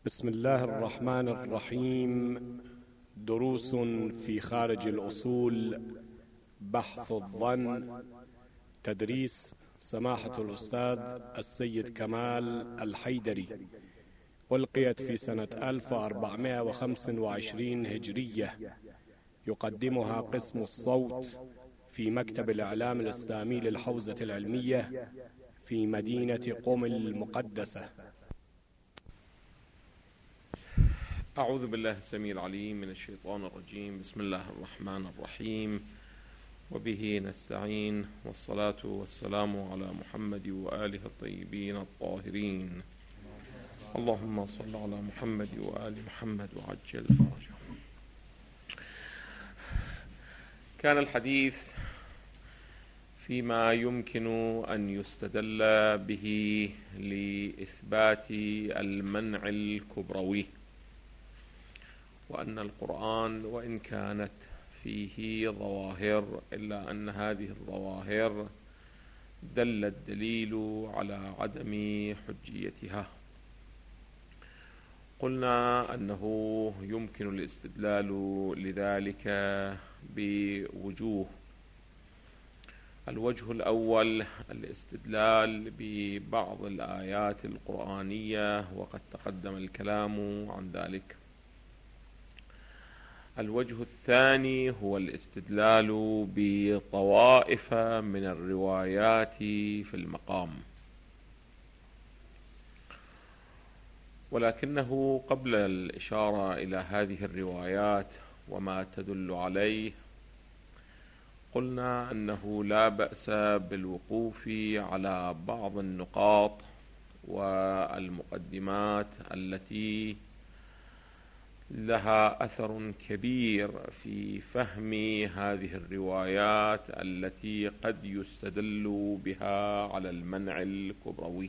بسم الله الرحمن الرحيم. دروس في خارج الأصول، بحث الظن، تدريس سماحة الأستاذ السيد كمال الحيدري، ألقيت في سنة 1425 هجرية. يقدمها قسم الصوت في مكتب الإعلام الإسلامي للحوزة العلمية في مدينة قم المقدسة. أعوذ بالله السميع العليم من الشيطان الرجيم. بسم الله الرحمن الرحيم، وبه نستعين، والصلاة والسلام على محمد وآله الطيبين الطاهرين. اللهم صل على محمد وآل محمد وعجل فرجهم. كان الحديث فيما يمكن أن يستدل به لإثبات المنع الكبروي، وأن القرآن وإن كانت فيه ظواهر إلا أن هذه الظواهر دل الدليل على عدم حجيتها. قلنا أنه يمكن الاستدلال لذلك بوجوه. الوجه الأول الاستدلال ببعض الآيات القرآنية، وقد تقدم الكلام عن ذلك. الوجه الثاني هو الاستدلال بطوائف من الروايات في المقام، ولكنه قبل الإشارة إلى هذه الروايات وما تدل عليه، قلنا أنه لا بأس بالوقوف على بعض النقاط والمقدمات التي لها أثر كبير في فهم هذه الروايات التي قد يستدل بها على المنع الكبروي.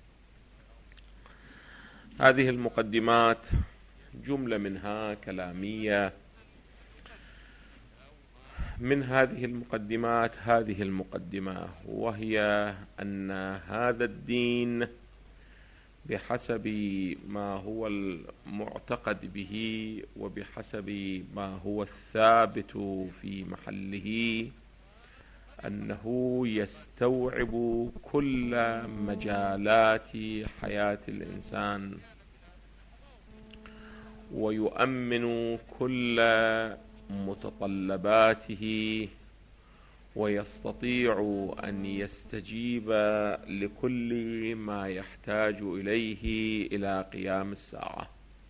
هذه المقدمات جملة منها كلامية. من هذه المقدمات هذه المقدمة، وهي أن هذا الدين بحسب ما هو المعتقد به وبحسب ما هو الثابت في محله، أنه يستوعب كل مجالات حياة الإنسان، ويؤمن كل متطلباته، ويستطيع أن يستجيب لكل ما يحتاج إليه إلى قيام الساعة.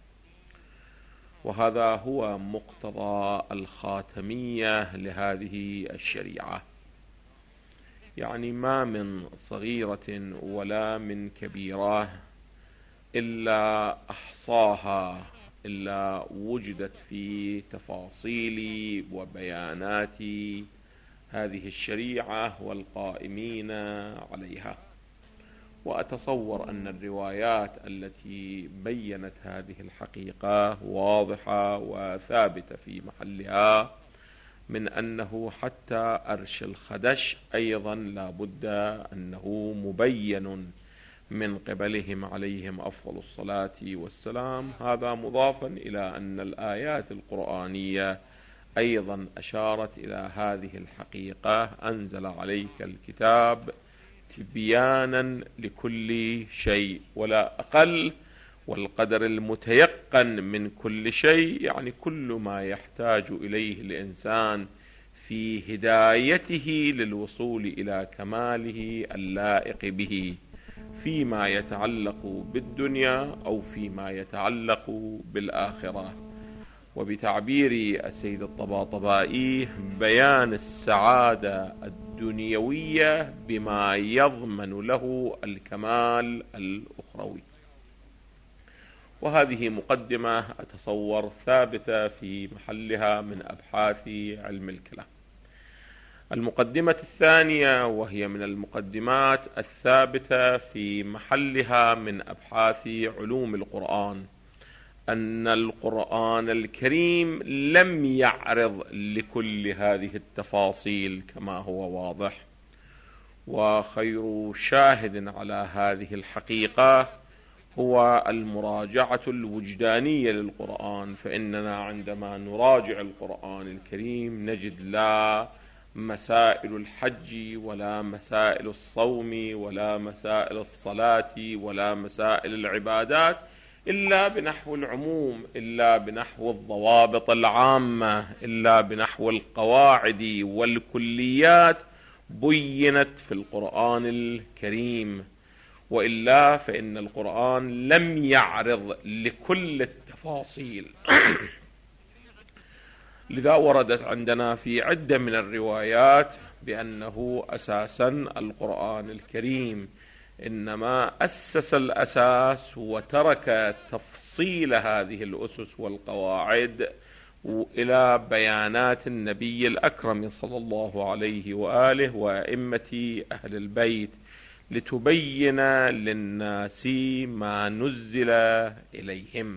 وهذا هو مقتضى الخاتمية لهذه الشريعة، يعني ما من صغيرة ولا من كبيرة إلا أحصاها، إلا وجدت في تفاصيل وبيانات هذه الشريعة والقائمين عليها. وأتصور أن الروايات التي بيّنت هذه الحقيقة واضحة وثابتة في محلها، من أنه حتى أرش الخدش أيضا لا بد أنه مبين من قبلهم عليهم أفضل الصلاة والسلام. هذا مضافا إلى أن الآيات القرآنية أيضا أشارت إلى هذه الحقيقة. أنزل عليك الكتاب تبيانا لكل شيء، ولا أقل، والقدر المتيقن من كل شيء، يعني كل ما يحتاج إليه الإنسان في هدايته للوصول إلى كماله اللائق به، فيما يتعلق بالدنيا أو فيما يتعلق بالآخرة. وبتعبير السيد الطباطبائي، بيان السعادة الدنيوية بما يضمن له الكمال الأخروي. وهذه مقدمة أتصور ثابتة في محلها من أبحاث علم الكلام. المقدمة الثانية، وهي من المقدمات الثابتة في محلها من أبحاث علوم القرآن، أن القرآن الكريم لم يعرض لكل هذه التفاصيل كما هو واضح. وخير شاهد على هذه الحقيقة هو المراجعة الوجدانية للقرآن، فإننا عندما نراجع القرآن الكريم نجد لا مسائل الحج ولا مسائل الصوم ولا مسائل الصلاة ولا مسائل العبادات إلا بنحو العموم، إلا بنحو الضوابط العامة، إلا بنحو القواعد والكليات بينت في القرآن الكريم، وإلا فإن القرآن لم يعرض لكل التفاصيل. لذا وردت عندنا في عدة من الروايات بأنه أساسا القرآن الكريم إنما أسس الأساس وترك تفصيل هذه الأسس والقواعد إلى بيانات النبي الأكرم صلى الله عليه وآله وأئمة أهل البيت، لتبين للناس ما نزل إليهم.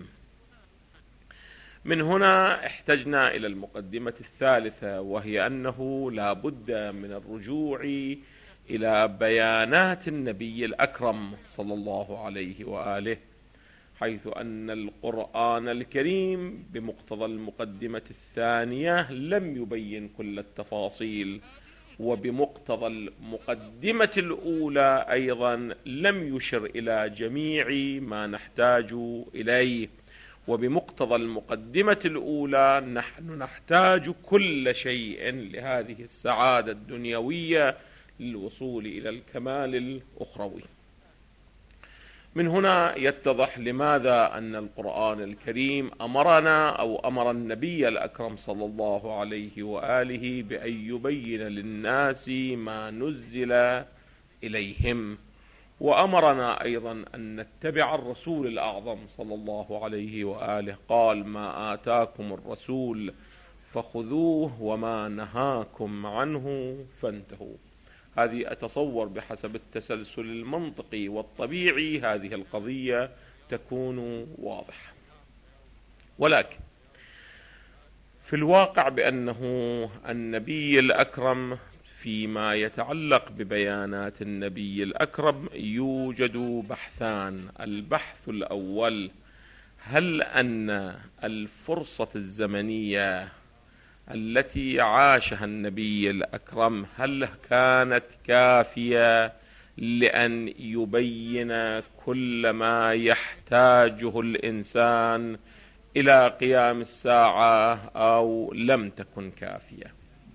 من هنا احتجنا إلى المقدمة الثالثة، وهي أنه لا بد من الرجوع إلى بيانات النبي الأكرم صلى الله عليه وآله، حيث أن القرآن الكريم بمقتضى المقدمة الثانية لم يبين كل التفاصيل، وبمقتضى المقدمة الأولى أيضا لم يشر إلى جميع ما نحتاج إليه، وبمقتضى المقدمة الأولى نحن نحتاج كل شيء لهذه السعادة الدنيوية للوصول إلى الكمال الأخروي. من هنا يتضح لماذا أن القرآن الكريم أمرنا أو أمر النبي الأكرم صلى الله عليه وآله بأن يبين للناس ما نزل إليهم، وأمرنا أيضا أن نتبع الرسول الأعظم صلى الله عليه وآله. قال: ما آتاكم الرسول فخذوه وما نهاكم عنه فانتهوا. هذه أتصور بحسب التسلسل المنطقي والطبيعي هذه القضية تكون واضحة، ولكن في الواقع بأنه النبي الأكرم فيما يتعلق ببيانات النبي الأكرم يوجد بحثان. البحث الأول: هل أن الفرصة الزمنية التي عاشها النبي الأكرم هل كانت كافية لأن يبين كل ما يحتاجه الإنسان إلى قيام الساعة أو لم تكن كافية؟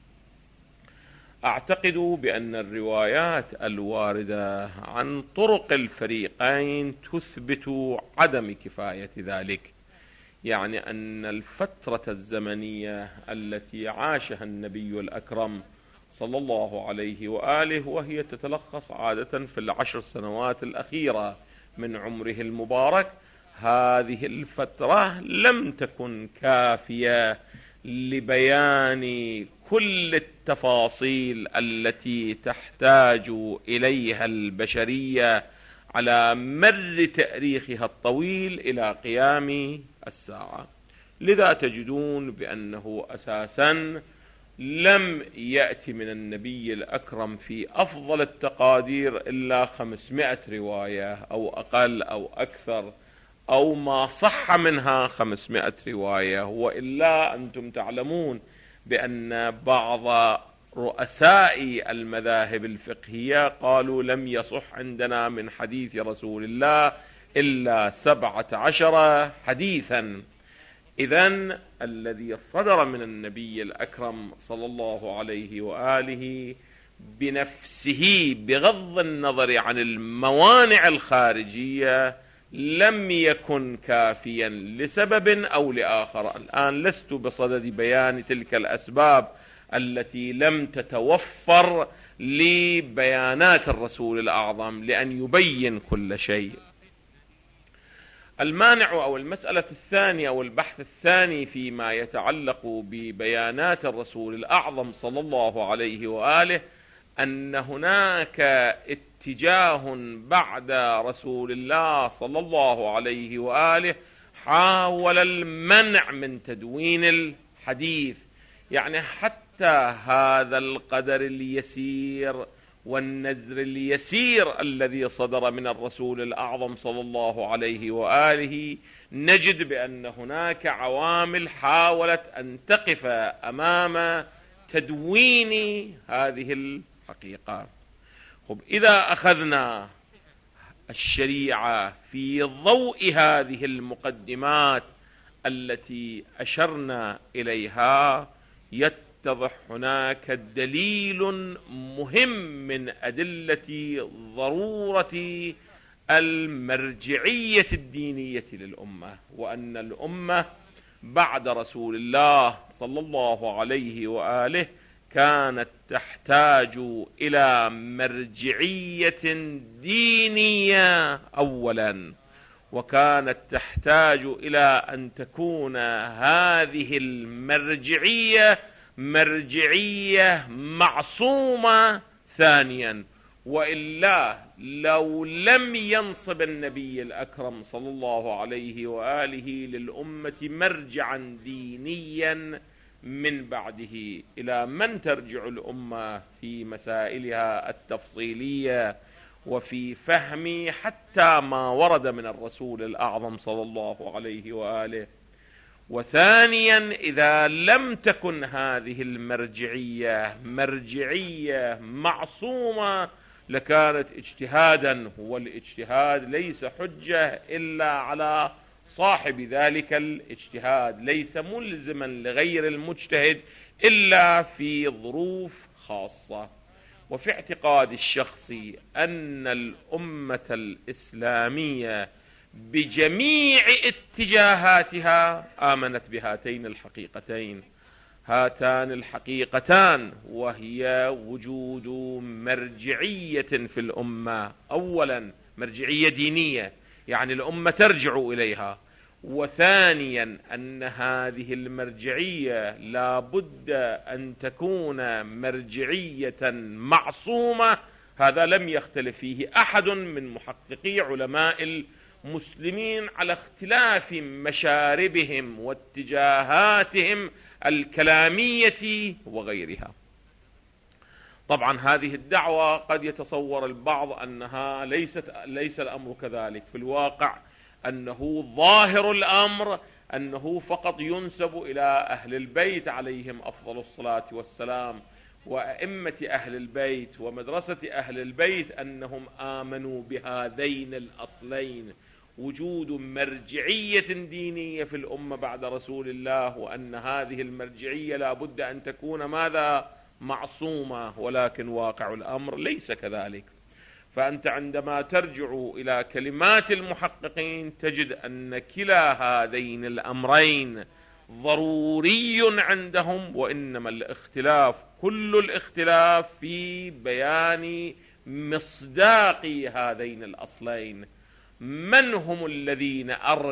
أعتقد بأن الروايات الواردة عن طرق الفريقين تثبت عدم كفاية ذلك، يعني أن الفترة الزمنية التي عاشها النبي الأكرم صلى الله عليه وآله، وهي تتلخص عادة في 10 سنوات الأخيرة من عمره المبارك، هذه الفترة لم تكن كافية لبيان كل التفاصيل التي تحتاج إليها البشرية على مر تاريخها الطويل إلى قيام الساعة. لذا تجدون بأنه أساسا لم يأتي من النبي الأكرم في أفضل التقادير إلا 500 رواية أو أقل أو أكثر، أو ما صح منها 500 رواية. وإلا أنتم تعلمون بأن بعض رؤساء المذاهب الفقهية قالوا لم يصح عندنا من حديث رسول الله إلا 17 حديثا. إذن الذي صدر من النبي الأكرم صلى الله عليه وآله بنفسه بغض النظر عن الموانع الخارجية لم يكن كافيا لسبب أو لآخر. الآن لست بصدد بيان تلك الأسباب التي لم تتوفر لبيانات الرسول الأعظم لأن يبين كل شيء. المانع أو المسألة الثانية أو البحث الثاني فيما يتعلق ببيانات الرسول الأعظم صلى الله عليه وآله أن هناك اتجاه بعد رسول الله صلى الله عليه وآله حاول المنع من تدوين الحديث، يعني حتى هذا القدر اليسير والنزر اليسير الذي صدر من الرسول الأعظم صلى الله عليه وآله، نجد بأن هناك عوامل حاولت أن تقف أمام تدوين هذه الحقيقة. إذا أخذنا الشريعة في ضوء هذه المقدمات التي أشرنا إليها، يتضح هناك دليل مهم من أدلة ضرورة المرجعية الدينية للأمة، وأن الأمة بعد رسول الله صلى الله عليه وآله كانت تحتاج إلى مرجعية دينية أولا، وكانت تحتاج إلى أن تكون هذه المرجعية مرجعية معصومة ثانيا، وإلا لو لم ينصب النبي الأكرم صلى الله عليه وآله للأمة مرجعا دينيا من بعده، إلى من ترجع الأمة في مسائلها التفصيلية وفي فهم حتى ما ورد من الرسول الأعظم صلى الله عليه وآله؟ وثانيا، إذا لم تكن هذه المرجعية مرجعية معصومة لكانت اجتهادا، والاجتهاد ليس حجة إلا على صاحب ذلك الاجتهاد، ليس ملزما لغير المجتهد إلا في ظروف خاصة. وفي اعتقادي الشخصي أن الأمة الإسلامية بجميع اتجاهاتها آمنت بهاتين الحقيقتين، هاتان الحقيقتان، وهي وجود مرجعية في الأمة. أولا مرجعية دينية، يعني الأمة ترجع إليها، وثانيا أن هذه المرجعية لا بد أن تكون مرجعية معصومة. هذا لم يختلف فيه أحد من محققي علماء المسلمين على اختلاف مشاربهم واتجاهاتهم الكلامية وغيرها. طبعا هذه الدعوة قد يتصور البعض أنها ليس الأمر كذلك، في الواقع أنه ظاهر الأمر أنه فقط ينسب إلى أهل البيت عليهم أفضل الصلاة والسلام، وأئمة أهل البيت ومدرسة أهل البيت أنهم آمنوا بهذين الأصلين، وجود مرجعية دينية في الأمة بعد رسول الله، وأن هذه المرجعية لا بد أن تكون ماذا؟ معصومة. ولكن واقع الأمر ليس كذلك. فأنت عندما ترجع إلى كلمات المحققين تجد أن كلا هذين الأمرين ضروري عندهم، وإنما الاختلاف كل الاختلاف في بيان مصداق هذين الأصلين. من هم الذين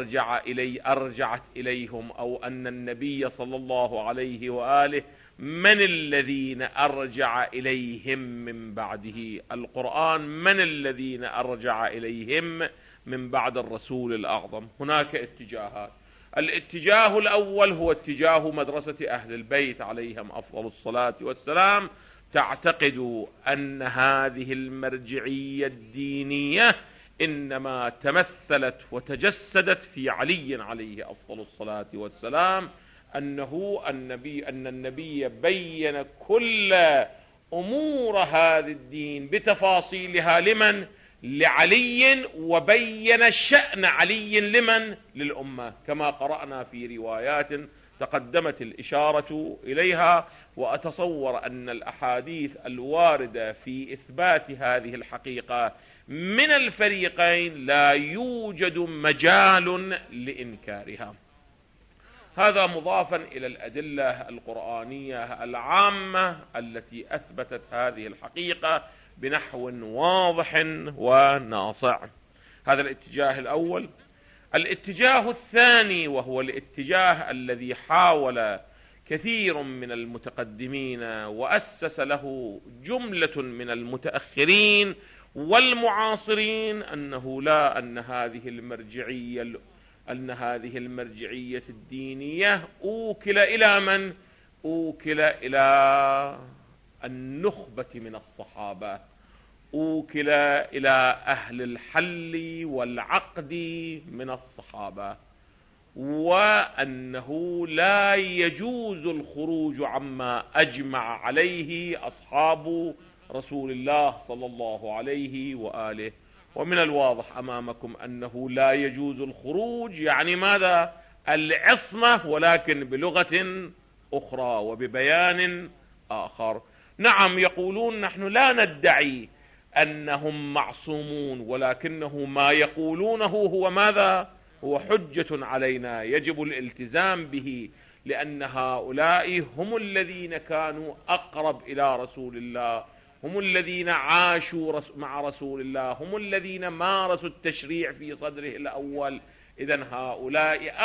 أرجعت إليهم، أو أن النبي صلى الله عليه وآله من الذين أرجع إليهم من بعده؟ القرآن من الذين أرجع إليهم من بعد الرسول الأعظم؟ هناك اتجاهات. الاتجاه الأول هو اتجاه مدرسة أهل البيت عليهم أفضل الصلاة والسلام، تعتقد أن هذه المرجعية الدينية إنما تمثلت وتجسدت في علي عليه أفضل الصلاة والسلام، أن النبي بين كل أمور هذا الدين بتفاصيلها لمن؟ لعلي، وبين شأن علي لمن؟ للأمة، كما قرأنا في روايات تقدمت الإشارة إليها. وأتصور أن الأحاديث الواردة في إثبات هذه الحقيقة من الفريقين لا يوجد مجال لإنكارها. هذا مضافا إلى الأدلة القرآنية العامة التي أثبتت هذه الحقيقة بنحو واضح وناصع. هذا الاتجاه الأول. الاتجاه الثاني وهو الاتجاه الذي حاول كثير من المتقدمين وأسس له جملة من المتأخرين والمعاصرين أن هذه المرجعية الدينية أوكل إلى من؟ أوكل إلى النخبة من الصحابة، أوكل إلى أهل الحل والعقد من الصحابة، وأنه لا يجوز الخروج عما أجمع عليه أصحاب رسول الله صلى الله عليه وآله. ومن الواضح أمامكم أنه لا يجوز الخروج، يعني ماذا؟ العصمة، ولكن بلغة أخرى وببيان آخر. نعم، يقولون نحن لا ندعي أنهم معصومون، ولكنه ما يقولونه هو ماذا؟ هو حجة علينا يجب الالتزام به، لأن هؤلاء هم الذين كانوا أقرب إلى رسول الله، هم الذين عاشوا مع رسول الله، هم الذين مارسوا التشريع في صدره الأول. إذن هؤلاء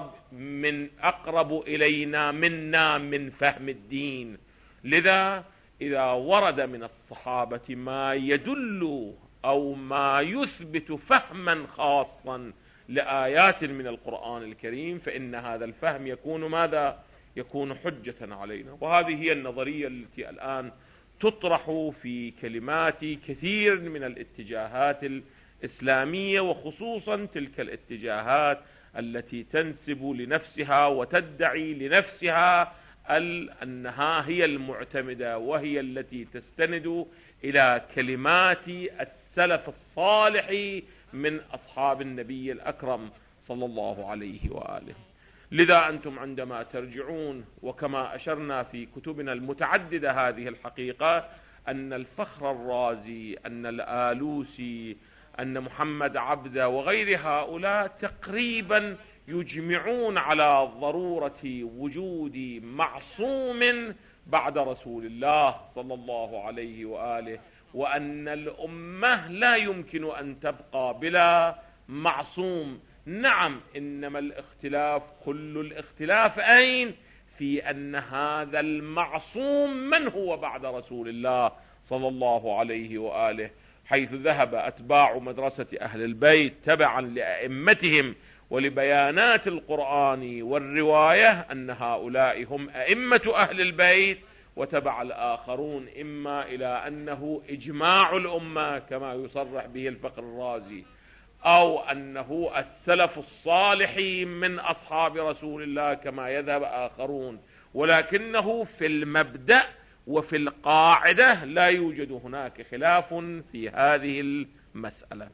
أقرب إلينا منا من فهم الدين. لذا إذا ورد من الصحابة ما يدل أو ما يثبت فهما خاصا لآيات من القرآن الكريم، فإن هذا الفهم يكون ماذا؟ يكون حجة علينا. وهذه هي النظرية التي الآن تطرح في كلمات كثير من الاتجاهات الإسلامية، وخصوصا تلك الاتجاهات التي تنسب لنفسها وتدعي لنفسها أنها هي المعتمدة، وهي التي تستند إلى كلمات السلف الصالح من أصحاب النبي الأكرم صلى الله عليه وآله. لذا أنتم عندما ترجعون، وكما أشرنا في كتبنا المتعددة هذه الحقيقة، أن الفخر الرازي، أن الآلوسي، أن محمد عبده وغير هؤلاء تقريبا يجمعون على ضرورة وجود معصوم بعد رسول الله صلى الله عليه وآله، وأن الأمة لا يمكن أن تبقى بلا معصوم. نعم، إنما الاختلاف، كل الاختلاف أين؟ في أن هذا المعصوم من هو بعد رسول الله صلى الله عليه وآله، حيث ذهب أتباع مدرسة أهل البيت تبعا لأئمتهم ولبيانات القرآن والرواية أن هؤلاء هم أئمة أهل البيت، وتبع الآخرون إما إلى أنه إجماع الأمة كما يصرح به الفخر الرازي، أو أنه السلف الصالح من أصحاب رسول الله كما يذهب آخرون، ولكنه في المبدأ وفي القاعدة لا يوجد هناك خلاف في هذه المسألة.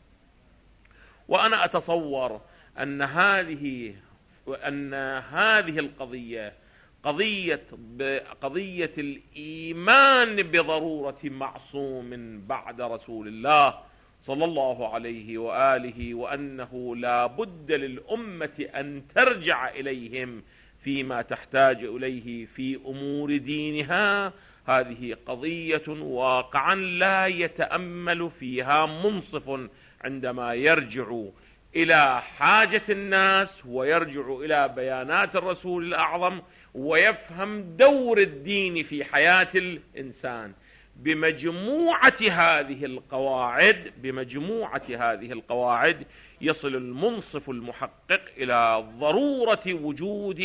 وأنا أتصور أن هذه القضية قضية الإيمان بضرورة معصوم بعد رسول الله صلى الله عليه وآله، وأنه لا بد للأمة أن ترجع إليهم فيما تحتاج إليه في أمور دينها. هذه قضية واقعا لا يتأمل فيها منصف عندما يرجع إلى حاجة الناس ويرجع إلى بيانات الرسول الأعظم ويفهم دور الدين في حياة الإنسان. بمجموعة هذه القواعد يصل المنصف المحقق إلى ضرورة وجود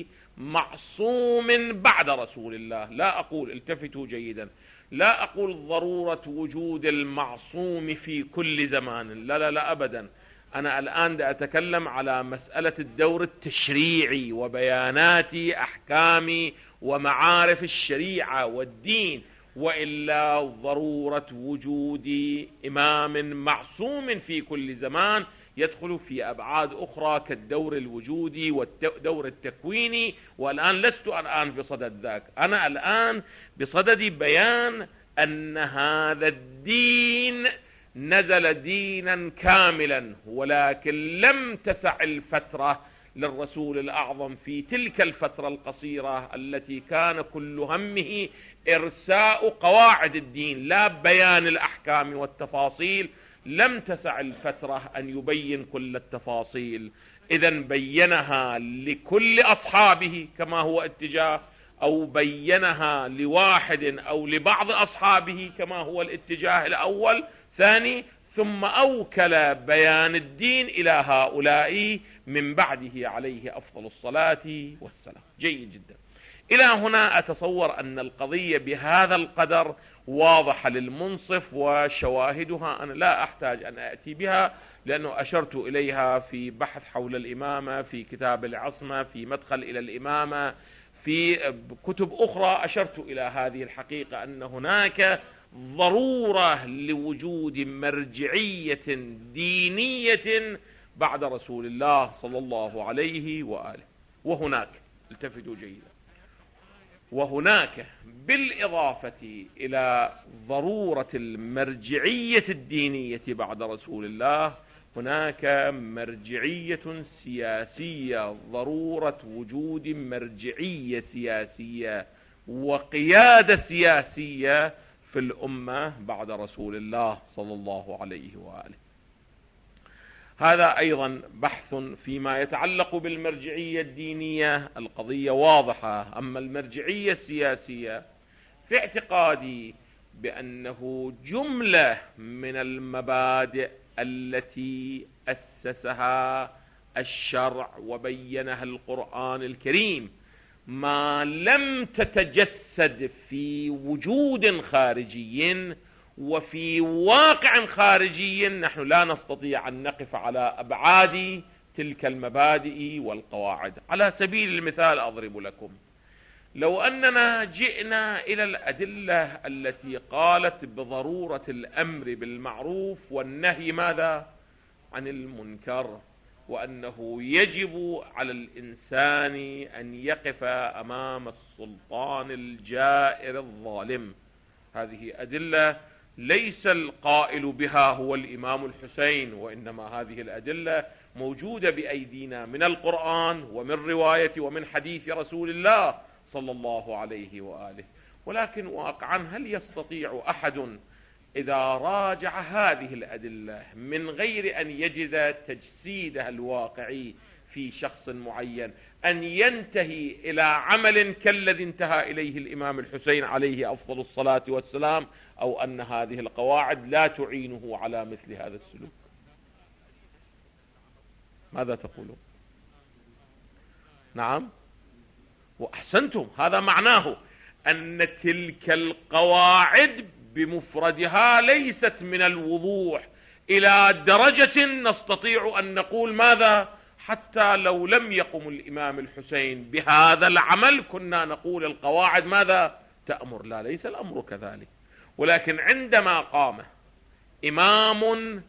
معصوم بعد رسول الله. لا أقول، التفتوا جيدا، لا أقول ضرورة وجود المعصوم في كل زمان، لا أبدا. أنا الآن أتكلم على مسألة الدور التشريعي وبيانات أحكام ومعارف الشريعة والدين، وإلا ضرورة وجود إمام معصوم في كل زمان يدخل في أبعاد أخرى كالدور الوجودي والدور التكويني. والآن لست بصدد ذاك، أنا الآن بصدد بيان أن هذا الدين نزل دينا كاملا، ولكن لم تسع الفترة للرسول الأعظم في تلك الفترة القصيرة التي كان كل همه إرساء قواعد الدين لا بيان الأحكام والتفاصيل. لم تسع الفترة أن يبين كل التفاصيل، إذن بينها لكل أصحابه كما هو اتجاه، أو بينها لواحد أو لبعض أصحابه كما هو الاتجاه الأول ثاني، ثم أوكل بيان الدين إلى هؤلاء من بعده عليه أفضل الصلاة والسلام. جيد جدا. إلى هنا أتصور أن القضية بهذا القدر واضحة للمنصف، وشواهدها أنا لا أحتاج أن أتي بها لأنه أشرت إليها في بحث حول الإمامة، في كتاب العصمة، في مدخل إلى الإمامة، في كتب أخرى أشرت إلى هذه الحقيقة، أن هناك ضرورة لوجود مرجعية دينية بعد رسول الله صلى الله عليه وآله. وهناك، التفتوا جيدا، وهناك بالإضافة إلى ضرورة المرجعية الدينية بعد رسول الله هناك مرجعية سياسية، ضرورة وجود مرجعية سياسية وقيادة سياسية في الأمة بعد رسول الله صلى الله عليه وآله. هذا أيضا بحث فيما يتعلق بالمرجعية الدينية، القضية واضحة. أما المرجعية السياسية في اعتقادي بأنه جملة من المبادئ التي أسسها الشرع وبينها القرآن الكريم ما لم تتجسد في وجود خارجي وفي واقع خارجي نحن لا نستطيع أن نقف على أبعاد تلك المبادئ والقواعد. على سبيل المثال أضرب لكم، لو أننا جئنا إلى الأدلة التي قالت بضرورة الأمر بالمعروف والنهي ماذا عن المنكر، وأنه يجب على الإنسان أن يقف أمام السلطان الجائر الظالم، هذه أدلة ليس القائل بها هو الإمام الحسين، وإنما هذه الأدلة موجودة بأيدينا من القرآن ومن رواية ومن حديث رسول الله صلى الله عليه وآله. ولكن واقعا هل يستطيع أحد إذا راجع هذه الأدلة من غير أن يجد تجسيدها الواقعي في شخص معين أن ينتهي إلى عمل كالذي انتهى إليه الإمام الحسين عليه أفضل الصلاة والسلام، أو أن هذه القواعد لا تعينه على مثل هذا السلوك؟ ماذا تقولون؟ نعم، وأحسنتم، هذا معناه أن تلك القواعد بمفردها ليست من الوضوح إلى درجة نستطيع أن نقول ماذا، حتى لو لم يقم الإمام الحسين بهذا العمل كنا نقول القواعد ماذا تأمر. لا، ليس الأمر كذلك. ولكن عندما قام إمام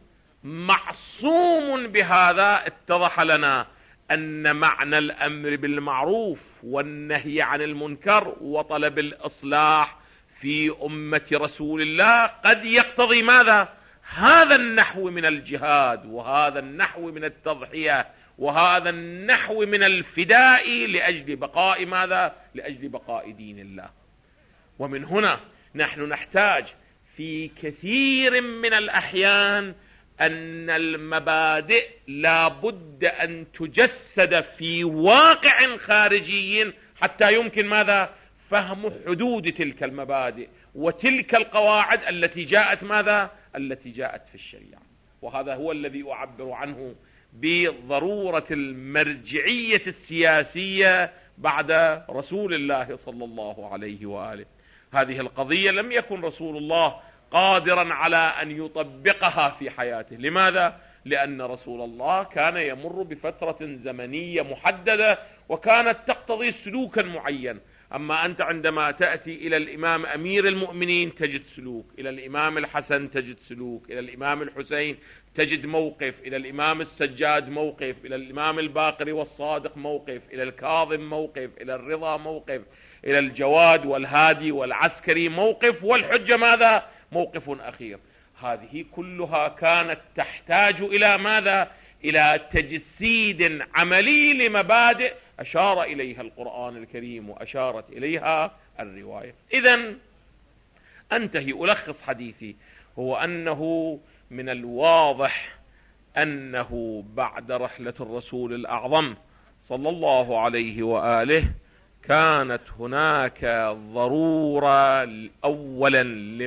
معصوم بهذا اتضح لنا أن معنى الأمر بالمعروف والنهي عن المنكر وطلب الإصلاح في أمة رسول الله قد يقتضي ماذا؟ هذا النحو من الجهاد، وهذا النحو من التضحية، وهذا النحو من الفداء لأجل بقاء ماذا؟ لأجل بقاء دين الله. ومن هنا نحن نحتاج في كثير من الأحيان أن المبادئ لا بد أن تجسد في واقع خارجي حتى يمكن ماذا؟ فهم حدود تلك المبادئ وتلك القواعد التي جاءت ماذا؟ التي جاءت في الشريعة. وهذا هو الذي أعبر عنه بضرورة المرجعية السياسية بعد رسول الله صلى الله عليه وآله. هذه القضية لم يكن رسول الله قادرا على أن يطبقها في حياته. لماذا؟ لأن رسول الله كان يمر بفترة زمنية محددة وكانت تقتضي سلوكا معين. أما أنت عندما تأتي إلى الإمام أمير المؤمنين تجد سلوك، إلى الإمام الحسن تجد سلوك، إلى الإمام الحسين تجد موقف، إلى الإمام السجاد موقف، إلى الإمام الباقر والصادق موقف، إلى الكاظم موقف، إلى الرضا موقف، إلى الجواد والهادي والعسكري موقف، والحجة ماذا؟ موقف أخير. هذه كلها كانت تحتاج إلى ماذا؟ إلى تجسيد عملي لمبادئ أشار إليها القرآن الكريم وأشارت إليها الرواية. إذن أنتهي ألخص حديثي، هو أنه من الواضح أنه بعد رحلة الرسول الأعظم صلى الله عليه وآله كانت هناك ضرورة أولا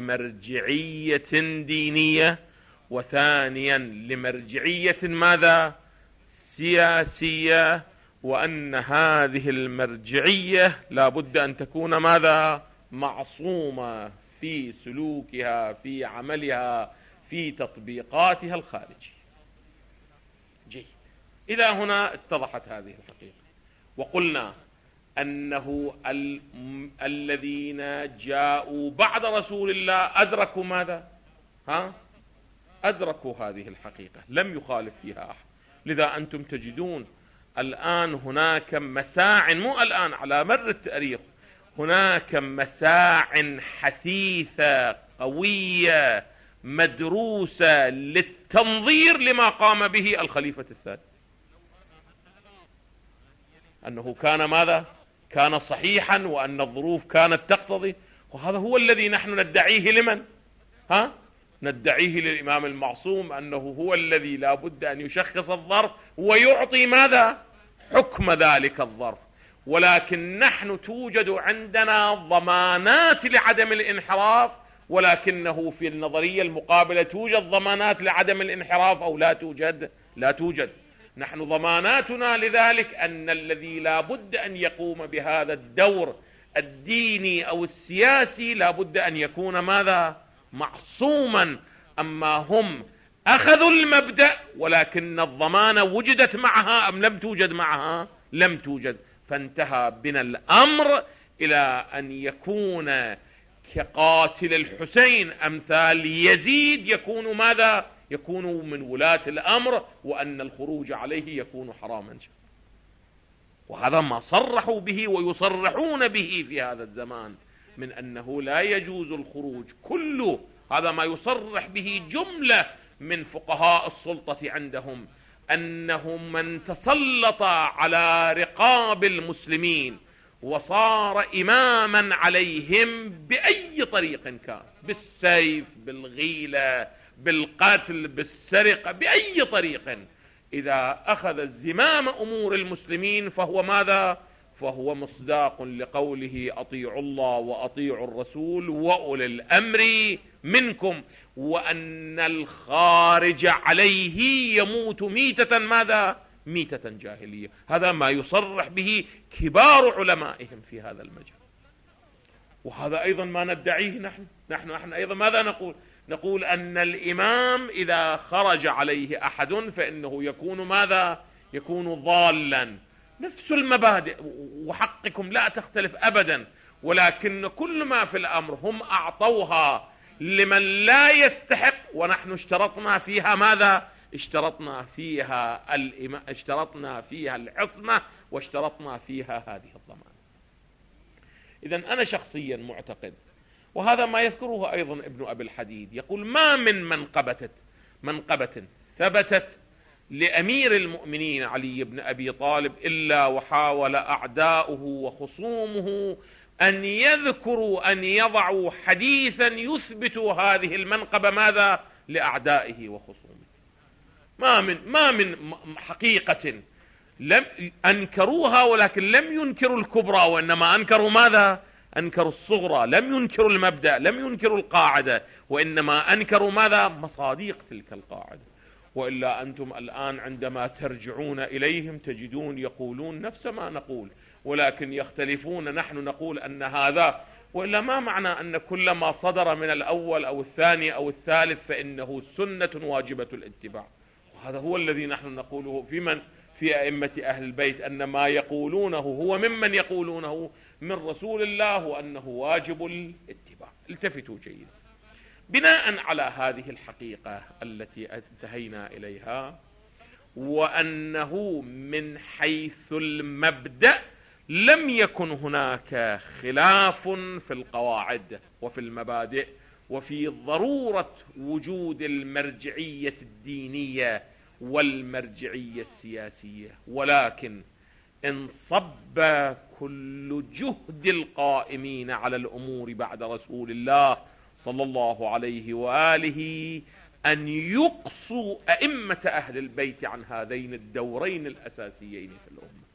لمرجعية دينية، وثانيا لمرجعية ماذا؟ سياسية، وأن هذه المرجعية لا بد أن تكون ماذا؟ معصومة في سلوكها، في عملها، في تطبيقاتها الخارجية. جيد. إلى هنا اتضحت هذه الحقيقة، وقلنا أنه الذين جاءوا بعد رسول الله أدركوا ماذا؟ أدركوا هذه الحقيقة، لم يخالف فيها أحد. لذا أنتم تجدون الآن هناك مساع، مو الآن، على مر التاريخ هناك مساع حثيثة قوية مدروسة للتنظير لما قام به الخليفة الثاني، أنه كان ماذا؟ كان صحيحا، وأن الظروف كانت تقتضي. وهذا هو الذي نحن ندعيه لمن؟ ندعيه للإمام المعصوم، أنه هو الذي لا بد أن يشخص الظرف ويعطي ماذا؟ حكم ذلك الظرف. ولكن نحن توجد عندنا ضمانات لعدم الانحراف، ولكنه في النظرية المقابلة توجد ضمانات لعدم الانحراف أو لا توجد؟ لا توجد. نحن ضماناتنا لذلك أن الذي لا بد أن يقوم بهذا الدور الديني أو السياسي لا بد أن يكون ماذا؟ معصوما. أما هم أخذوا المبدأ، ولكن الضمانة وجدت معها أم لم توجد معها؟ لم توجد. فانتهى بنا الأمر إلى أن يكون كقاتل الحسين أمثال يزيد يكون ماذا؟ يكون من ولاة الأمر، وأن الخروج عليه يكون حراما. وهذا ما صرحوا به ويصرحون به في هذا الزمان، من أنه لا يجوز الخروج كله. هذا ما يصرح به جملة من فقهاء السلطة عندهم، أنه من تسلط على رقاب المسلمين وصار إماما عليهم بأي طريق كان، بالسيف، بالغيلة، بالقتل، بالسرقة، بأي طريق، إذا أخذ زمام أمور المسلمين فهو ماذا؟ فهو مصداق لقوله أطيعوا الله وأطيعوا الرسول وأولي الأمر منكم، وأن الخارج عليه يموت ميتة ماذا؟ ميتة جاهلية. هذا ما يصرح به كبار علمائهم في هذا المجال. وهذا أيضا ما ندعيه نحن أيضا ماذا نقول؟ نقول أن الإمام إذا خرج عليه أحد فإنه يكون ماذا؟ يكون ضالا. نفس المبادئ وحقكم لا تختلف أبدا، ولكن كل ما في الأمر هم أعطوها لمن لا يستحق، ونحن اشترطنا فيها ماذا؟ اشترطنا فيها العصمة، واشترطنا فيها هذه الضمان. إذن أنا شخصيا معتقد، وهذا ما يذكره أيضا ابن أبي الحديد، يقول ما من منقبة ثبتت لأمير المؤمنين علي بن أبي طالب إلا وحاول أعداؤه وخصومه أن يذكروا أن يضعوا حديثا يثبت هذه المنقبة ماذا؟ لأعدائه وخصومه. ما من حقيقة لم أنكروها، ولكن لم ينكروا الكبرى، وإنما أنكروا ماذا؟ أنكروا الصغرى. لم ينكروا المبدأ، لم ينكروا القاعدة، وإنما أنكروا ماذا؟ مصادق تلك القاعدة. وإلا أنتم الآن عندما ترجعون إليهم تجدون يقولون نفس ما نقول، ولكن يختلفون. نحن نقول أن هذا، وإلا ما معنى أن كل ما صدر من الأول أو الثاني أو الثالث فإنه سنة واجبة الاتباع. وهذا هو الذي نحن نقوله في أئمة أهل البيت، أن ما يقولونه هو ممن يقولونه من رسول الله، وأنه واجب الاتباع. التفتوا جيدا. بناء على هذه الحقيقة التي انتهينا إليها، وأنه من حيث المبدأ لم يكن هناك خلاف في القواعد وفي المبادئ وفي ضرورة وجود المرجعية الدينية والمرجعية السياسية، ولكن انصب كل جهد القائمين على الأمور بعد رسول الله صلى الله عليه وآله أن يقصوا أئمة أهل البيت عن هذين الدورين الأساسيين في الأمة.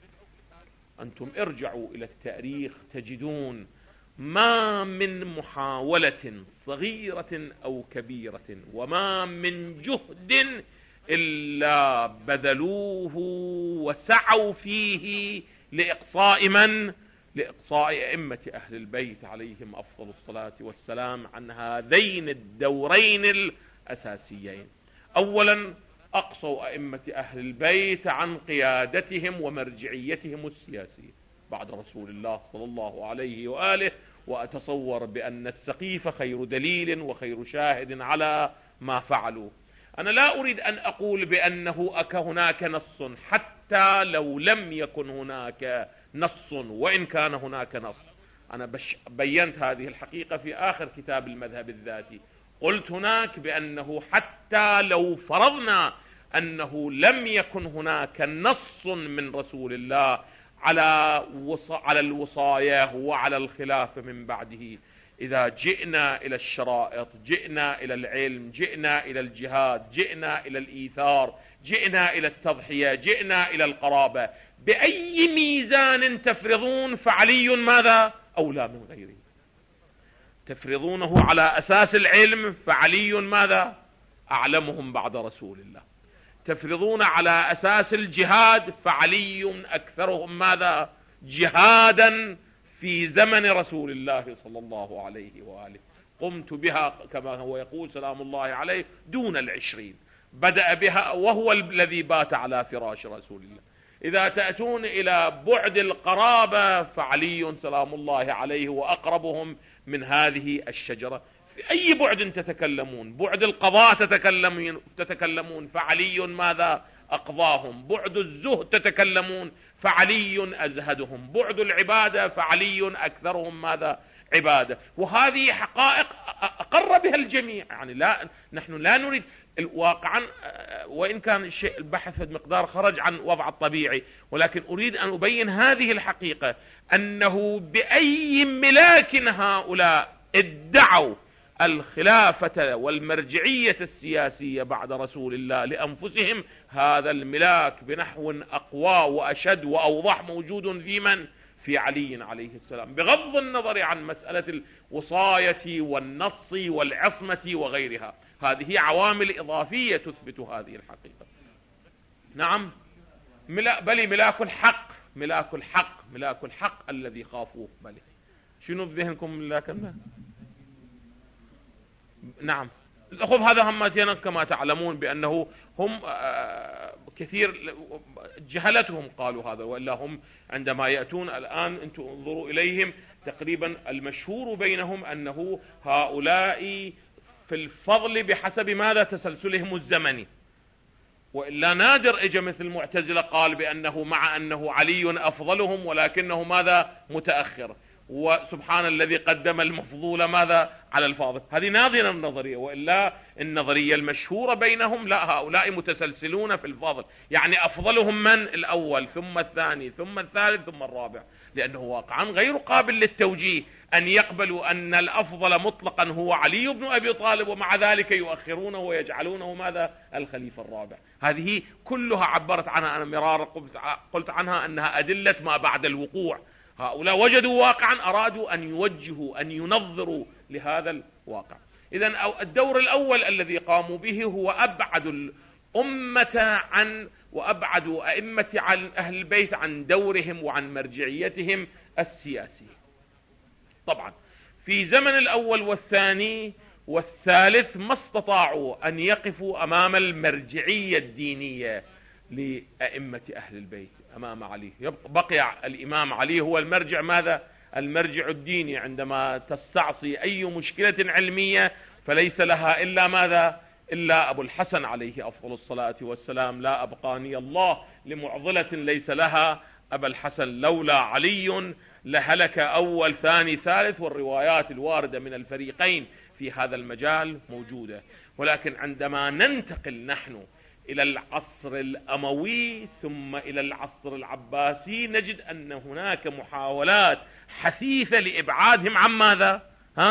أنتم ارجعوا إلى التاريخ تجدون ما من محاولة صغيرة أو كبيرة وما من جهد إلا بذلوه وسعوا فيه لإقصاء من؟ لإقصاء أئمة أهل البيت عليهم أفضل الصلاة والسلام عن هذين الدورين الأساسيين. أولا أقصوا أئمة أهل البيت عن قيادتهم ومرجعيتهم السياسية بعد رسول الله صلى الله عليه وآله، وأتصور بأن السقيفة خير دليل وخير شاهد على ما فعلوا. أنا لا أريد أن أقول بأنه هناك نص، حتى لو لم يكن هناك نص وإن كان هناك نص. أنا بينت هذه الحقيقة في آخر كتاب المذهب الذاتي، قلت هناك بأنه حتى لو فرضنا أنه لم يكن هناك نص من رسول الله على الوصاية وعلى الخلافة من بعده، إذا جئنا إلى الشرائط، جئنا إلى العلم، جئنا إلى الجهاد، جئنا إلى الإيثار، جئنا إلى التضحية، جئنا إلى القرابة، بأي ميزان تفرضون فعلي ماذا أولى من غيره؟ تفرضونه على أساس العلم فعلي ماذا أعلمهم بعد رسول الله. تفرضون على أساس الجهاد فعلي أكثرهم ماذا جهادا في زمن رسول الله صلى الله عليه وآله. قمت بها كما هو يقول سلام الله عليه دون 20، بدأ بها وهو الذي بات على فراش رسول الله. إذا تأتون إلى بعد القرابة فعلي سلام الله عليه وأقربهم من هذه الشجرة. في أي بعد تتكلمون؟ بعد القضاء تتكلمون فعلي ماذا أقضاهم. بعد الزهد تتكلمون فعلي أزهدهم. بعد العبادة فعلي أكثرهم ماذا عبادة. وهذه حقائق أقر بها الجميع. يعني نحن لا نريد واقعا، وإن كان الشيء البحث في المقدار خرج عن وضع الطبيعي، ولكن أريد أن أبين هذه الحقيقة، أنه بأي ملاك هؤلاء ادعوا الخلافة والمرجعية السياسية بعد رسول الله لأنفسهم، هذا الملاك بنحو أقوى وأشد وأوضح موجود في من؟ في علي عليه السلام، بغض النظر عن مسألة الوصاية والنص والعصمة وغيرها. هذه عوامل إضافية تثبت هذه الحقيقة. نعم، بل ملاك الحق، ملاك الحق، ملاك الحق الذي خافوه. بل شنو بذهنكم ملاكنا؟ نعم، خذ هذا همتين كما تعلمون بأنه هم كثير جهلتهم قالوا هذا، وإلا هم عندما يأتون الآن أنتم انظروا إليهم تقريبا المشهور بينهم أنه هؤلاء في الفضل بحسب ماذا تسلسلهم الزمني، وإلا نادر إجا مثل المعتزلة قال بأنه مع أنه علي أفضلهم ولكنه ماذا متأخر، وسبحان الذي قدم المفضول ماذا على الفاضل. هذه ناظرة النظرية، وإلا النظرية المشهورة بينهم لا، هؤلاء متسلسلون في الفضل، يعني أفضلهم من؟ الأول ثم الثاني ثم الثالث ثم الرابع، لأنه واقعا غير قابل للتوجيه أن يقبلوا أن الأفضل مطلقا هو علي بن أبي طالب ومع ذلك يؤخرونه ويجعلونه ماذا الخليفة الرابع. هذه كلها عبرت عنها أنا مرارا، قلت عنها أنها أدلة ما بعد الوقوع. هؤلاء وجدوا واقعا أرادوا أن يوجهوا أن ينظروا لهذا الواقع. إذن الدور الأول الذي قاموا به هو أبعد الأمة وأبعد أئمة عن أهل البيت عن دورهم وعن مرجعيتهم السياسية. طبعا في زمن الأول والثاني والثالث ما استطاعوا أن يقفوا أمام المرجعية الدينية لأئمة أهل البيت أمام علي. بقي الإمام علي هو المرجع ماذا؟ المرجع الديني. عندما تستعصي أي مشكلة علمية فليس لها إلا ماذا؟ إلا أبو الحسن عليه أفضل الصلاة والسلام. لا أبقاني الله لمعضلة ليس لها أبا الحسن، لولا علي لهلك أول ثاني ثالث. والروايات الواردة من الفريقين في هذا المجال موجودة. ولكن عندما ننتقل نحن إلى العصر الأموي ثم إلى العصر العباسي نجد أن هناك محاولات حثيثة لإبعادهم عن ماذا؟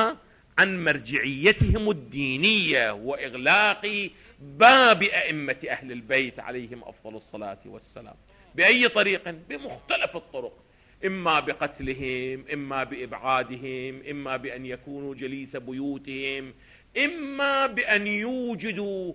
عن مرجعيتهم الدينية وإغلاق باب أئمة أهل البيت عليهم أفضل الصلاة والسلام. بأي طريق؟ بمختلف الطرق، إما بقتلهم، إما بإبعادهم، إما بأن يكونوا جليس بيوتهم، إما بأن يوجدوا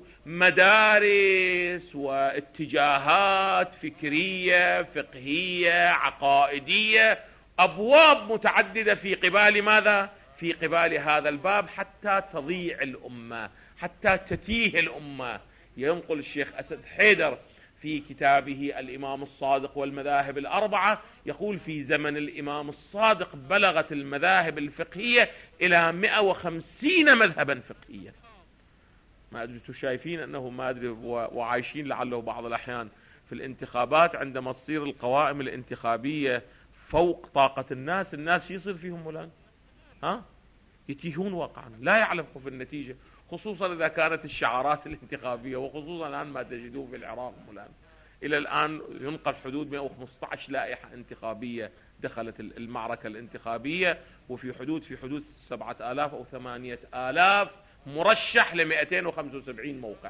مدارس واتجاهات فكرية فقهية عقائدية أبواب متعددة في قبال ماذا؟ في قبال هذا الباب، حتى تضيع الأمة، حتى تتيه الأمة. ينقل الشيخ أسد حيدر في كتابه الإمام الصادق والمذاهب الأربعة، يقول في زمن الإمام الصادق بلغت المذاهب الفقهية إلى 150 مذهبا فقهيا. ما أدري شايفين أنه ما أدري وعايشين لعله بعض الأحيان في الانتخابات، عندما تصير القوائم الانتخابية فوق طاقة الناس يصير فيهم ملان، يتيهون واقعا، لا يعلموا في النتيجة، خصوصا إذا كانت الشعارات الانتخابية، وخصوصا الآن ما تجدوه في العراق ملان. إلى الآن ينقل حدود 115 لائحة انتخابية دخلت المعركة الانتخابية، وفي حدود 7000 أو 8000 مرشح ل 275 موقع.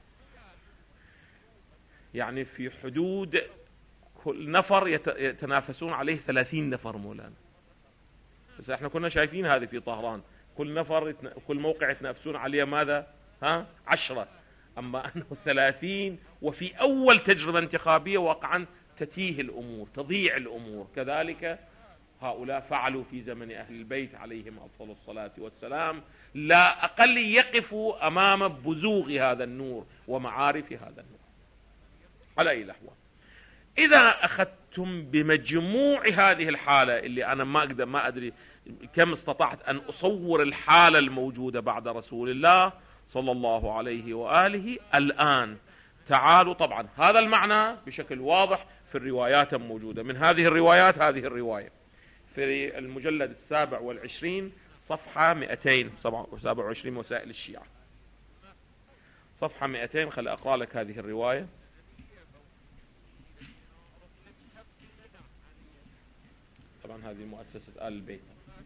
يعني في حدود كل نفر يتنافسون عليه 30 نفر مولانا. بس احنا كنا شايفين هذه في طهران، كل موقع يتنافسون عليه ماذا؟ 10. أما أنه 30، وفي أول تجربة انتخابية واقعا تتيه الأمور، تضيع الأمور. كذلك هؤلاء فعلوا في زمن أهل البيت عليهم أفضل الصلاة والسلام، لا أقل يقفوا أمام بزوغ هذا النور ومعارف هذا النور. على أي الأحوال، إذا أخذتم بمجموع هذه الحالة اللي أنا ما أدري كم استطعت أن أصور الحالة الموجودة بعد رسول الله صلى الله عليه وآله. الآن تعالوا، طبعا هذا المعنى بشكل واضح في الروايات موجودة. من هذه الروايات هذه الرواية في المجلد 27 صفحة 227 وسائل الشيعة، صفحة 200. خلي أقرأ لك هذه الرواية. طبعا هذه مؤسسة آل البيت.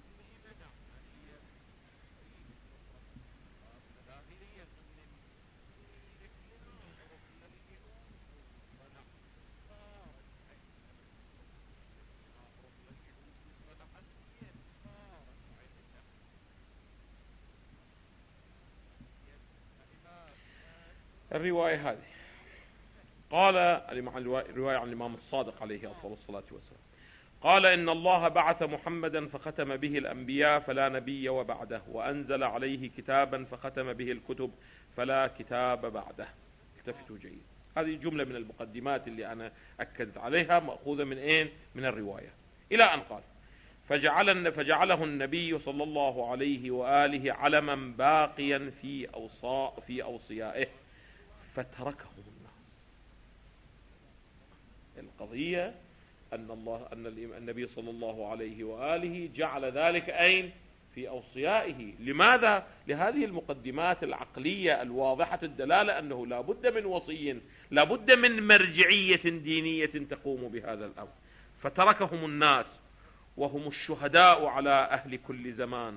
الرواية هذه قال الرواية عن الإمام الصادق عليه أفضل الصلاة والسلام، قال: إن الله بعث محمدا فختم به الأنبياء فلا نبي وبعده، وأنزل عليه كتابا فختم به الكتب فلا كتاب بعده. التفتوا جيد، هذه جملة من المقدمات اللي أنا أكدت عليها، مأخوذة من من الرواية، إلى أن قال: فجعله النبي صلى الله عليه وآله علما باقيا في أوصيائه فتركهم الناس. القضية أن النبي صلى الله عليه وآله جعل ذلك أين؟ في أوصيائه. لماذا؟ لهذه المقدمات العقلية الواضحة الدلالة أنه لا بد من وصي، لا بد من مرجعية دينية تقوم بهذا الأمر. فتركهم الناس وهم الشهداء على أهل كل زمان،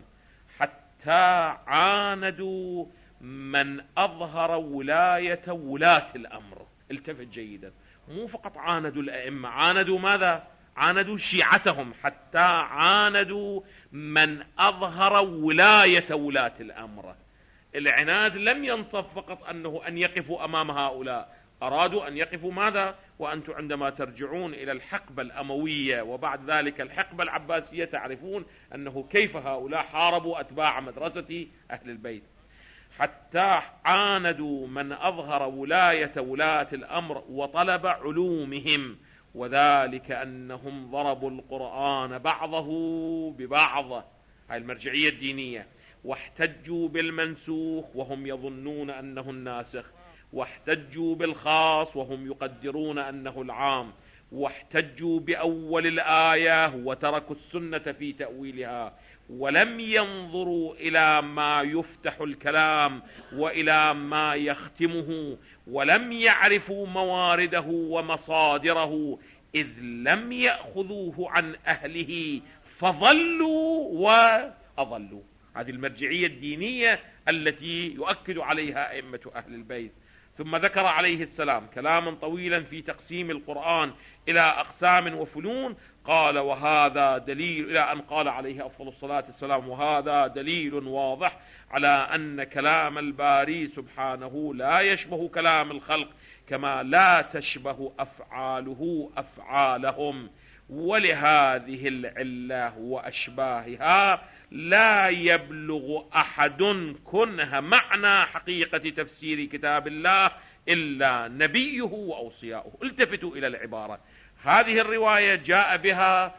حتى عاندوا من أظهر ولاية ولاة الأمر. التفت جيدا، مو فقط عاندوا الأئمة، عاندوا ماذا؟ عاندوا شيعتهم، حتى عاندوا من أظهر ولاية ولاة الأمر. العناد لم ينصف فقط أن يقفوا أمام هؤلاء، أرادوا أن يقفوا ماذا؟ وأنتم عندما ترجعون إلى الحقبة الأموية وبعد ذلك الحقبة العباسية تعرفون أنه كيف هؤلاء حاربوا أتباع مدرسة أهل البيت. حتى عاندوا من أظهر ولاية ولاة الأمر وطلب علومهم، وذلك أنهم ضربوا القرآن بعضه ببعض، هاي المرجعية الدينية، واحتجوا بالمنسوخ وهم يظنون أنه الناسخ، واحتجوا بالخاص وهم يقدرون أنه العام، واحتجوا بأول الآية وتركوا السنة في تأويلها، ولم ينظروا إلى ما يفتح الكلام وإلى ما يختمه، ولم يعرفوا موارده ومصادره، إذ لم يأخذوه عن أهله فضلوا وأضلوا. هذه المرجعية الدينية التي يؤكد عليها أئمة أهل البيت. ثم ذكر عليه السلام كلاما طويلا في تقسيم القرآن إلى أقسام وفنون، قال: وهذا دليل، إلى أن قال عليه أفضل الصلاة والسلام: وهذا دليل واضح على أن كلام الباري سبحانه لا يشبه كلام الخلق، كما لا تشبه أفعاله أفعالهم، ولهذه العلة وأشباهها لا يبلغ أحد كنه معنى حقيقة تفسير كتاب الله إلا نبيه وأوصياؤه. التفتوا إلى العبارة. هذه الرواية جاء بها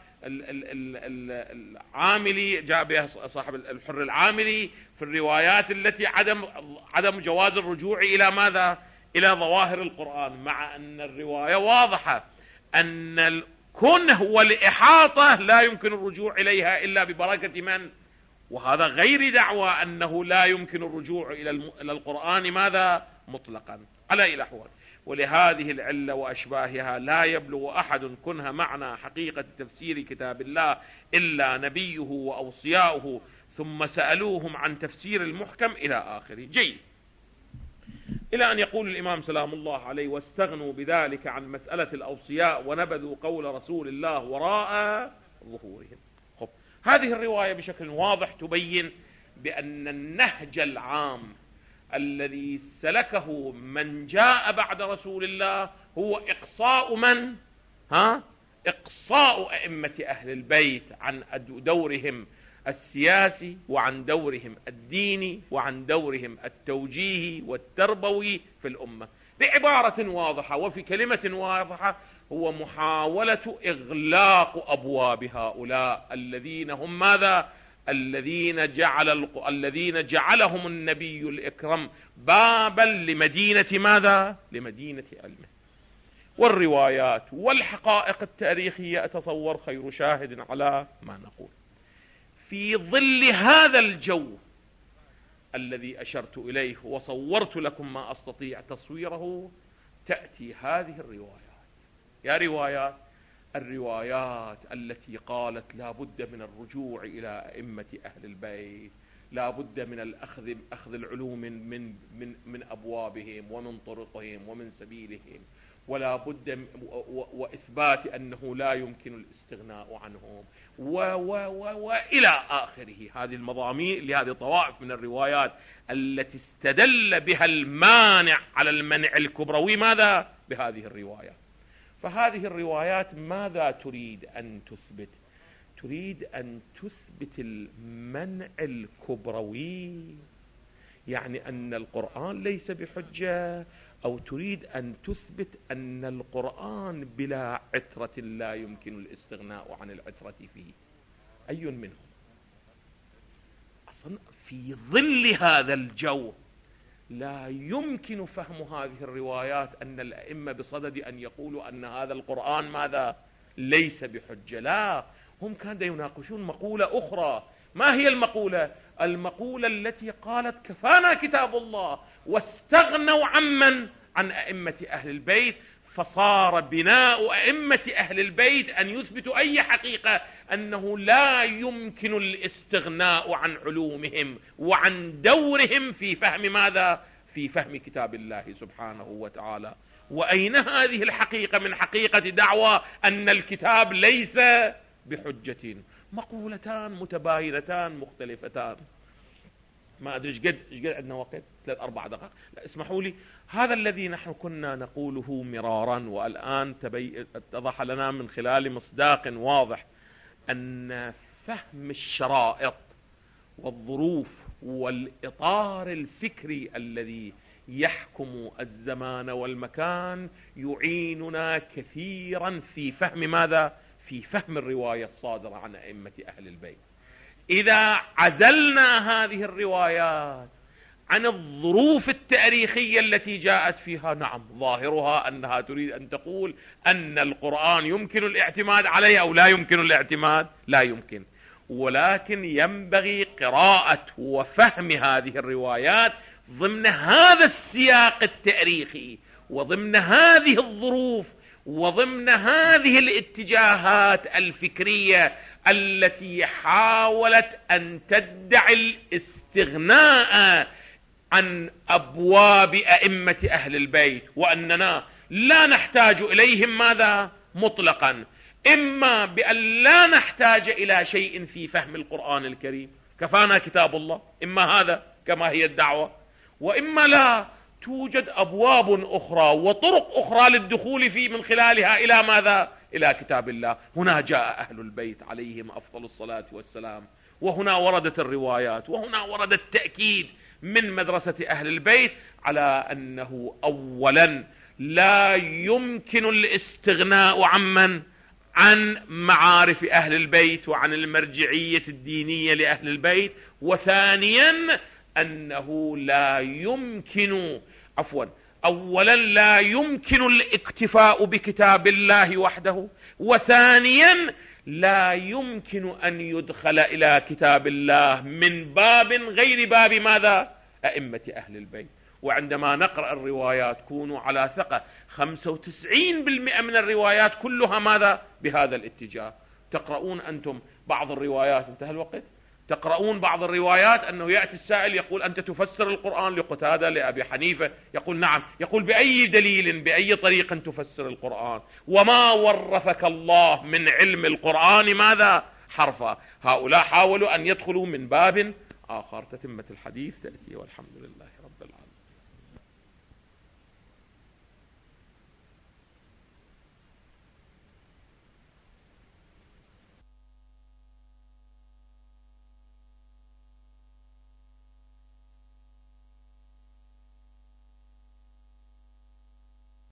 العاملي، جاء بها صاحب الحر العاملي في الروايات التي عدم جواز الرجوع إلى ماذا؟ إلى ظواهر القرآن، مع أن الرواية واضحة أن الكنه والإحاطة لا يمكن الرجوع إليها إلا ببركة من؟ وهذا غير دعوى أنه لا يمكن الرجوع إلى القرآن ماذا؟ مطلقا على أي الأحوال. ولهذه العلة وأشباهها لا يبلغ أحد كنه معنى حقيقة تفسير كتاب الله إلا نبيه وأوصياؤه ثم سألوهم عن تفسير المحكم إلى آخره. جيد، إلى أن يقول الإمام سلام الله عليه: واستغنوا بذلك عن مسألة الأوصياء ونبذوا قول رسول الله وراء ظهورهم. هذه الرواية بشكل واضح تبين بأن النهج العام الذي سلكه من جاء بعد رسول الله هو إقصاء من؟ إقصاء أئمة أهل البيت عن دورهم السياسي وعن دورهم الديني وعن دورهم التوجيهي والتربوي في الأمة، بعبارة واضحة وفي كلمة واضحة، هو محاولة إغلاق أبواب هؤلاء الذين هم ماذا؟ الذين جعلهم النبي الأكرم بابا لمدينة ماذا؟ لمدينة علمه. والروايات والحقائق التاريخية أتصور خير شاهد على ما نقول. في ظل هذا الجو الذي أشرت إليه وصورت لكم ما أستطيع تصويره، تأتي هذه الروايات. يا روايات، الروايات التي قالت لا بد من الرجوع إلى أئمة أهل البيت، لا بد من أخذ العلوم من أبوابهم ومن طرقهم ومن سبيلهم، ولا بد وإثبات أنه لا يمكن الاستغناء عنهم وإلى آخره. هذه المضامين لهذه الطوائف من الروايات التي استدل بها المانع على المنع الكبروي ماذا؟ بهذه الروايات. فهذه الروايات ماذا تريد أن تثبت؟ تريد أن تثبت المنع الكبروي، يعني أن القرآن ليس بحجة، أو تريد أن تثبت أن القرآن بلا عترة لا يمكن الاستغناء عن العترة فيه؟ أي منهم؟ أصلا في ظل هذا الجو لا يمكن فهم هذه الروايات أن الأئمة بصدد أن يقولوا أن هذا القرآن ماذا؟ ليس بحجة. لا، هم كانوا يناقشون مقولة أخرى. ما هي المقولة؟ المقولة التي قالت كفانا كتاب الله، واستغنوا عمن؟ عن أئمة أهل البيت. فصار بناء أئمة أهل البيت أن يثبتوا أي حقيقة؟ أنه لا يمكن الاستغناء عن علومهم وعن دورهم في فهم ماذا؟ في فهم كتاب الله سبحانه وتعالى. وأين هذه الحقيقة من حقيقة دعوى أن الكتاب ليس بحجة؟ مقولتان متباينتان مختلفتان. ما أدري إيش قد عندنا وقت، 3-4 دقائق. لا، اسمحوا لي، هذا الذي نحن كنا نقوله مرارا والآن اتضح لنا من خلال مصداق واضح أن فهم الشرائط والظروف والإطار الفكري الذي يحكم الزمان والمكان يعيننا كثيرا في فهم ماذا؟ في فهم الرواية الصادرة عن أئمة أهل البيت. إذا عزلنا هذه الروايات عن الظروف التاريخية التي جاءت فيها، نعم ظاهرها أنها تريد أن تقول أن القرآن يمكن الاعتماد عليه أو لا يمكن الاعتماد، لا يمكن. ولكن ينبغي قراءة وفهم هذه الروايات ضمن هذا السياق التاريخي وضمن هذه الظروف وضمن هذه الاتجاهات الفكرية التي حاولت أن تدعي الاستغناء عن أبواب أئمة أهل البيت، وأننا لا نحتاج إليهم ماذا؟ مطلقا، إما بأن لا نحتاج إلى شيء في فهم القرآن الكريم، كفانا كتاب الله، إما هذا كما هي الدعوة، وإما لا، توجد أبواب أخرى وطرق أخرى للدخول في من خلالها إلى ماذا؟ إلى كتاب الله. هنا جاء أهل البيت عليهم أفضل الصلاة والسلام، وهنا وردت الروايات، وهنا ورد التأكيد من مدرسة أهل البيت على أنه أولا لا يمكن الاستغناء عن معارف أهل البيت وعن المرجعية الدينية لأهل البيت، وثانيا أنه أولا لا يمكن الاكتفاء بكتاب الله وحده، وثانيا لا يمكن أن يدخل إلى كتاب الله من باب غير باب ماذا؟ أئمة أهل البيت. وعندما نقرأ الروايات كونوا على ثقة 95% من الروايات كلها ماذا؟ بهذا الاتجاه. تقرؤون أنتم بعض الروايات، انتهى الوقت، تقرؤون بعض الروايات أنه يأتي السائل يقول أنت تفسر القرآن لقتادة لأبي حنيفة، يقول نعم، يقول بأي دليل بأي طريق تفسر القرآن؟ وما ورثك الله من علم القرآن ماذا؟ حرفا. هؤلاء حاولوا أن يدخلوا من باب آخر. تتمة الحديث تأتي والحمد لله رب العالمين.